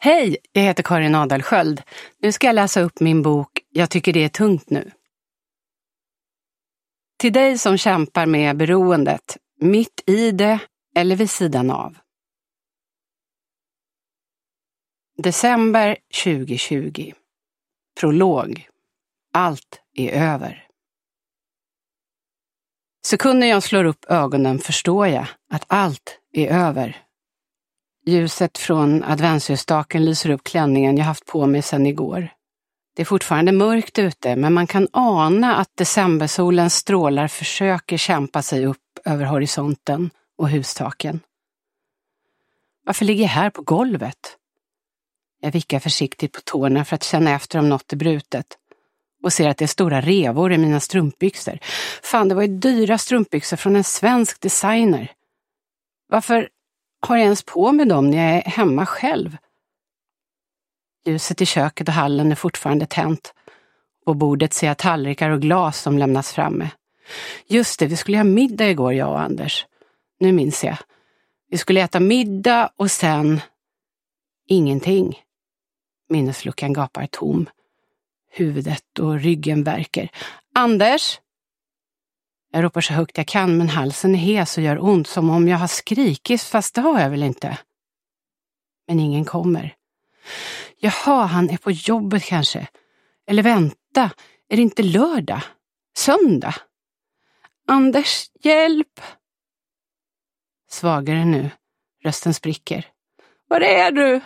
Hej, jag heter Karin Adelsköld. Nu ska jag läsa upp min bok Jag tycker det är tungt nu. Till dig som kämpar med beroendet, mitt i det eller vid sidan av. December 2020. Prolog. Allt är över. Sekunder jag slår upp ögonen förstår jag att allt är över. Ljuset från adventsljusstaken lyser upp klänningen jag haft på mig sedan igår. Det är fortfarande mörkt ute, men man kan ana att decembersolens strålar försöker kämpa sig upp över horisonten och hustaken. Varför ligger jag här på golvet? Jag vickar försiktigt på tårna för att känna efter om något är brutet och ser att det är stora revor i mina strumpbyxor. Fan, det var ju dyra strumpbyxor från en svensk designer. Varför har jag ens på med dem när jag är hemma själv? Ljuset i köket och hallen är fortfarande tänt. På bordet ser jag tallrikar och glas som lämnas framme. Just det, vi skulle ha middag igår, jag och Anders. Nu minns jag. Vi skulle äta middag och sen ingenting. Minnesluckan gapar tom. Huvudet och ryggen värker. Anders! Jag ropar så högt jag kan, men halsen är hes och gör ont som om jag har skrikit, fast det har jag väl inte. Men ingen kommer. Jaha, han är på jobbet kanske. Eller vänta, är det inte lördag? Söndag? Anders, hjälp! Svagare nu. Rösten spricker. Var är du?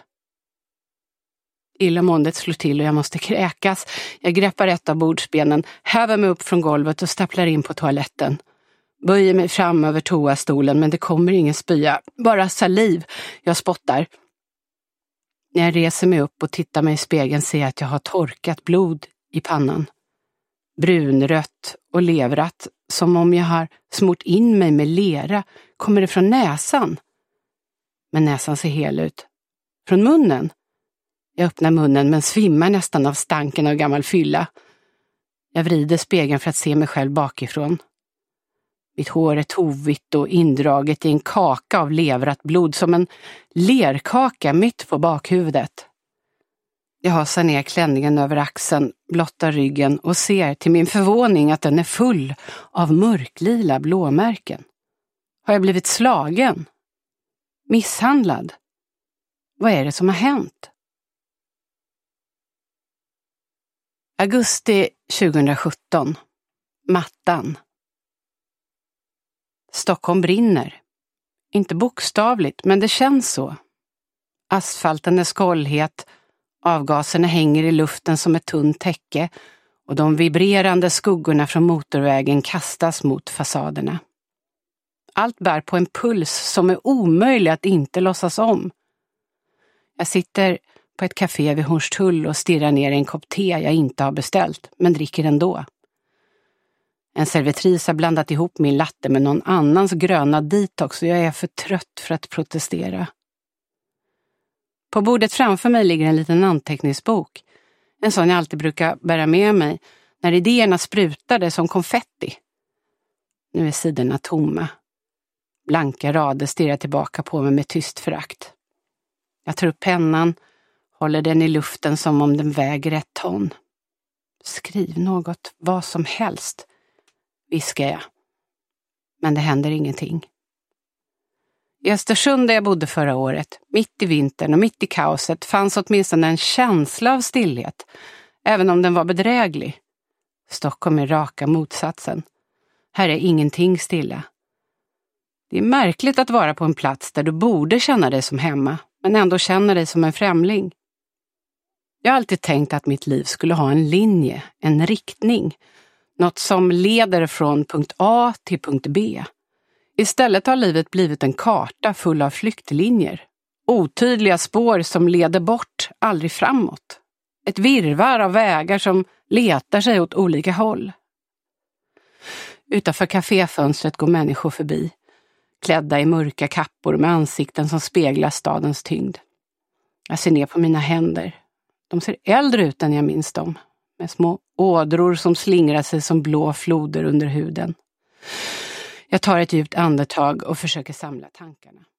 Illamåendet slår till och jag måste kräkas. Jag greppar ett av bordsbenen, häver mig upp från golvet och stapplar in på toaletten. Böjer mig fram över toastolen, men det kommer ingen spya. Bara saliv. Jag spottar. När jag reser mig upp och tittar mig i spegeln ser jag att jag har torkat blod i pannan. Brunrött och levrat, som om jag har smort in mig med lera. Kommer det från näsan? Men näsan ser hel ut. Från munnen? Jag öppnar munnen men svimmar nästan av stanken av gammal fylla. Jag vrider spegeln för att se mig själv bakifrån. Mitt hår är tovigt och indraget i en kaka av levrat blod, som en lerkaka mitt på bakhuvudet. Jag hasar ner klänningen över axeln, blottar ryggen och ser till min förvåning att den är full av mörklila blåmärken. Har jag blivit slagen? Misshandlad? Vad är det som har hänt? Augusti 2017. Mattan. Stockholm brinner. Inte bokstavligt, men det känns så. Asfalten är skållhet, avgaserna hänger i luften som ett tunt täcke och de vibrerande skuggorna från motorvägen kastas mot fasaderna. Allt bär på en puls som är omöjlig att inte låtsas om. Jag sitter på ett café vid Hornstull och stirrar ner i en kopp te jag inte har beställt, men dricker ändå. En servitris har blandat ihop min latte med någon annans gröna detox och jag är för trött för att protestera. På bordet framför mig ligger en liten anteckningsbok. En sån jag alltid brukar bära med mig när idéerna sprutade som konfetti. Nu är sidorna tomma. Blanka rader stirrar tillbaka på mig med tyst förakt. Jag tar upp pennan, håller den i luften som om den väger 1 ton. Skriv något, vad som helst, viskar jag. Men det händer ingenting. I Östersund där jag bodde förra året, mitt i vintern och mitt i kaoset, fanns åtminstone en känsla av stillhet, även om den var bedräglig. Stockholm är raka motsatsen. Här är ingenting stilla. Det är märkligt att vara på en plats där du borde känna dig som hemma, men ändå känna dig som en främling. Jag har alltid tänkt att mitt liv skulle ha en linje, en riktning. Något som leder från punkt A till punkt B. Istället har livet blivit en karta full av flyktlinjer. Otydliga spår som leder bort, aldrig framåt. Ett virrvarr av vägar som letar sig åt olika håll. Utanför kaféfönstret går människor förbi. Klädda i mörka kappor med ansikten som speglar stadens tyngd. Jag ser ner på mina händer. De ser äldre ut än jag minns dem. Med små ådror som slingrar sig som blå floder under huden. Jag tar ett djupt andetag och försöker samla tankarna.